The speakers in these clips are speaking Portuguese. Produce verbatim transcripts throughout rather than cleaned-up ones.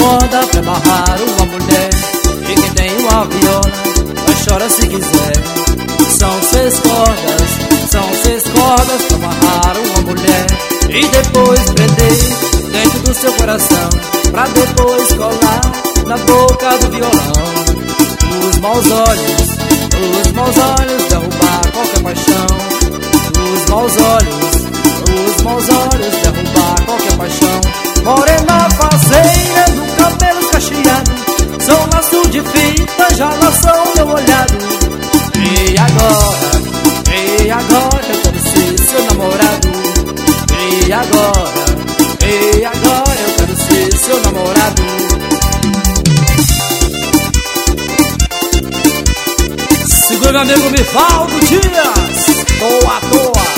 cordas pra amarrar uma mulher, e quem tem uma viola vai chorar se quiser. São seis cordas, são seis cordas pra amarrar uma mulher, e depois prender dentro do seu coração, pra depois colar na boca do violão. Os maus olhos, os maus olhos derrubar qualquer paixão. Os maus olhos, os maus olhos derrubar qualquer paixão. Morena faceira do cabelo cacheado, são laço de fita, já laçam meu olhado. E agora, e agora eu quero ser seu namorado. E agora, e agora eu quero ser seu namorado. Segura meu amigo Mivaldo Dias, tô à toa.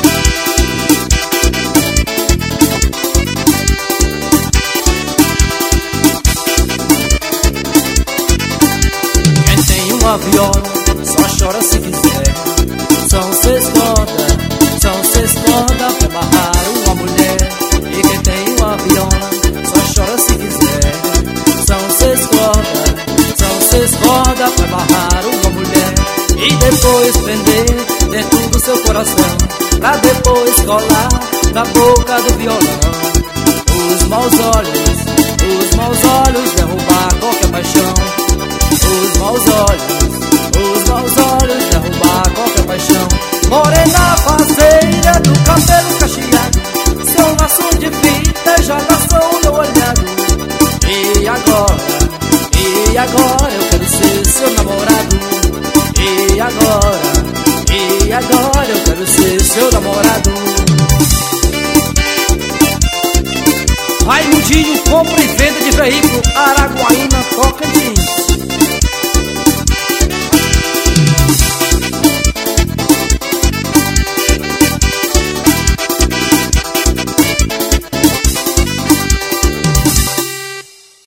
Quem tem uma viola só chora se quiser. São seis cordas, são seis cordas pra amarrar uma mulher, e quem tem uma viola só chora se quiser. São seis cordas, são seis cordas pra amarrar uma mulher, e depois prender dentro do seu coração, pra depois colar na boca do violão. Os maus olhos, os maus olhos derrubar qualquer paixão. Os maus olhos, os maus olhos derrubar qualquer paixão. Morena faceira do cabelo cacheado, seu laço de fita já laçou meu olhado. E agora, e agora eu quero ser seu namorado. E agora, e agora eu quero ser seu namorado. Raimundinho, compra e venda de veículo, Araguaína, Tocantins.